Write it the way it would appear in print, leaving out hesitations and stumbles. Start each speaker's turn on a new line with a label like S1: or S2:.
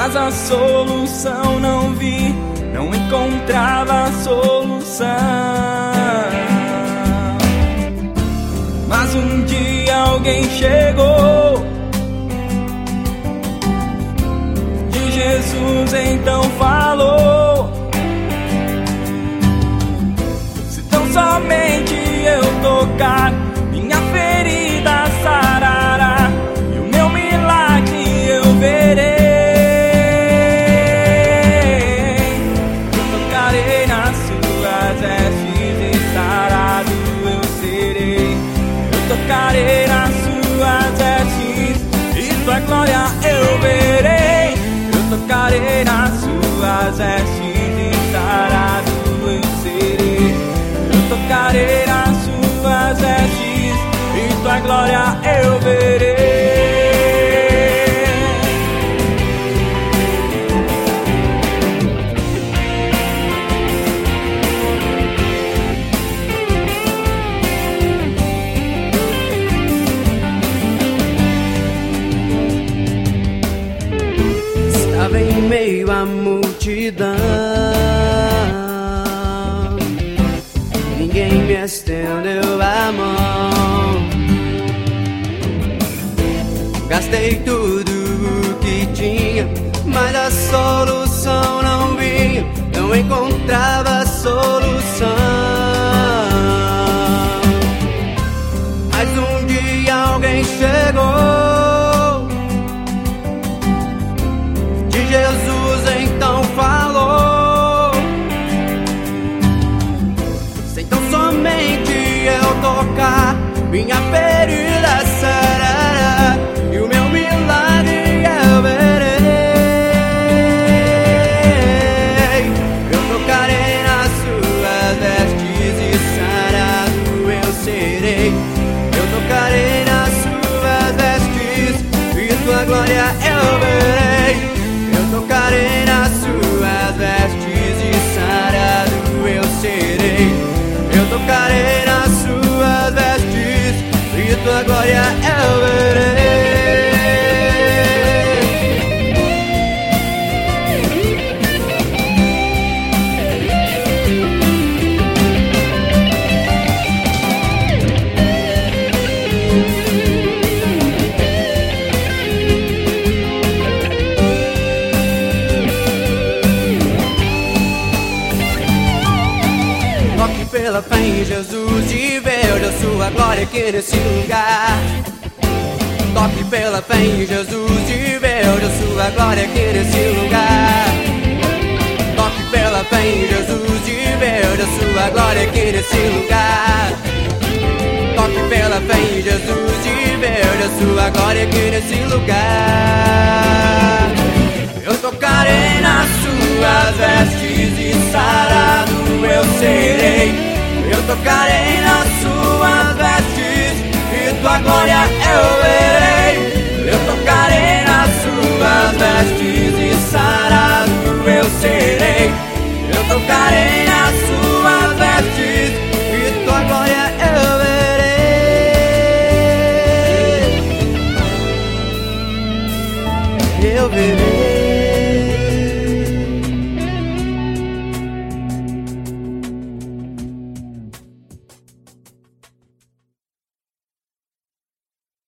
S1: mas a solução não vi, não encontrava a solução. Mas um dia alguém chegou de Jesus, então falou: se tão somente eu tocar, minha ferida sarará, e o meu milagre eu verei. Eu tocarei nas suas vestes e sarado eu serei. Eu tocarei nas suas vestes e tua glória eu verei. Eu tocarei nas suas vestes e sarado eu serei. Eu tocarei nas suas vestes e tua glória eu verei.
S2: Estava em meio à multidão, ninguém me estendeu a mão. Gastei tudo o que tinha, mas a solução não vinha, não encontrava a solução. Mas um dia alguém chegou de Jesus, então falou: se tão somente eu tocar, minha ferida sarará, e o meu milagre eu verei. Eu tocarei nas suas vestes e sarado eu serei. Eu tocarei nas suas vestes e tua glória eu verei. Eu tocarei nas suas vestes e sarado eu serei. Eu tocarei nas suas vestes e tua glória eu verei. Toque pela fé em Jesus e veja sua glória aqui nesse lugar. Toque pela fé em Jesus e veja sua glória aqui nesse lugar. Toque pela fé em Jesus e veja sua glória aqui nesse lugar. Toque pela fé em Jesus e veja sua glória aqui nesse lugar. Eu tocarei nas suas vestes e sarado eu serei. Eu tocarei